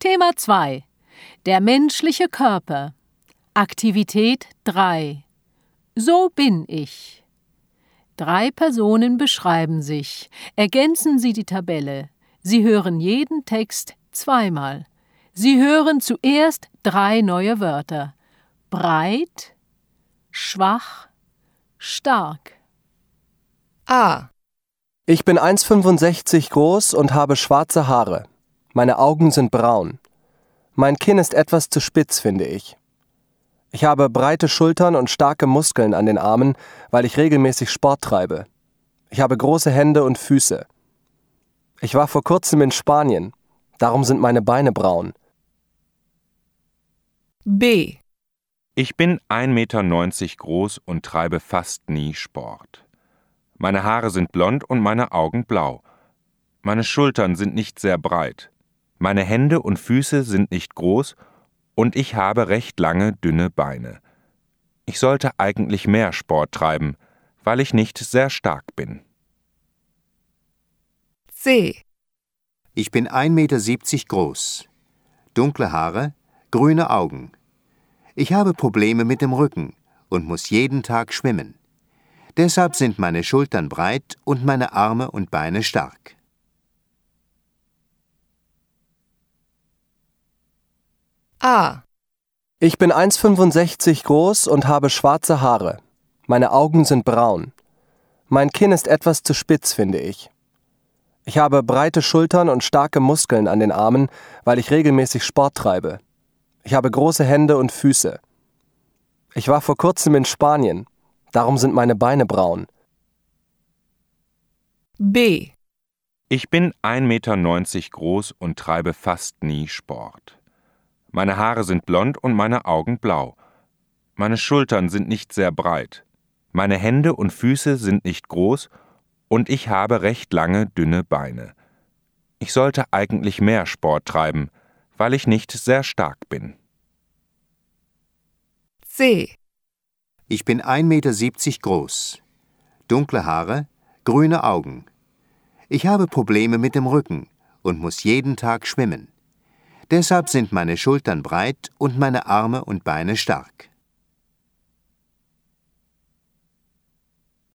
Thema 2. Der menschliche Körper. Aktivität 3. So bin ich. 3 Personen beschreiben sich. Ergänzen Sie die Tabelle. Sie hören jeden Text zweimal. Sie hören zuerst 3 neue Wörter. Breit, schwach, stark. A. Ich bin 1,65 groß und habe schwarze Haare. Meine Augen sind braun. Mein Kinn ist etwas zu spitz, finde ich. Ich habe breite Schultern und starke Muskeln an den Armen, weil ich regelmäßig Sport treibe. Ich habe große Hände und Füße. Ich war vor kurzem in Spanien. Darum sind meine Beine braun. B. Ich bin 1,90 Meter groß und treibe fast nie Sport. Meine Haare sind blond und meine Augen blau. Meine Schultern sind nicht sehr breit. Meine Hände und Füße sind nicht groß und ich habe recht lange, dünne Beine. Ich sollte eigentlich mehr Sport treiben, weil ich nicht sehr stark bin. C. Ich bin 1,70 Meter groß. Dunkle Haare, grüne Augen. Ich habe Probleme mit dem Rücken und muss jeden Tag schwimmen. Deshalb sind meine Schultern breit und meine Arme und Beine stark. A. Ich bin 1,65 groß und habe schwarze Haare. Meine Augen sind braun. Mein Kinn ist etwas zu spitz, finde ich. Ich habe breite Schultern und starke Muskeln an den Armen, weil ich regelmäßig Sport treibe. Ich habe große Hände und Füße. Ich war vor kurzem in Spanien. Darum sind meine Beine braun. B. Ich bin 1,90 Meter groß und treibe fast nie Sport. Meine Haare sind blond und meine Augen blau. Meine Schultern sind nicht sehr breit. Meine Hände und Füße sind nicht groß und ich habe recht lange, dünne Beine. Ich sollte eigentlich mehr Sport treiben, weil ich nicht sehr stark bin. C. Ich bin 1,70 Meter groß. Dunkle Haare, grüne Augen. Ich habe Probleme mit dem Rücken und muss jeden Tag schwimmen. Deshalb sind meine Schultern breit und meine Arme und Beine stark.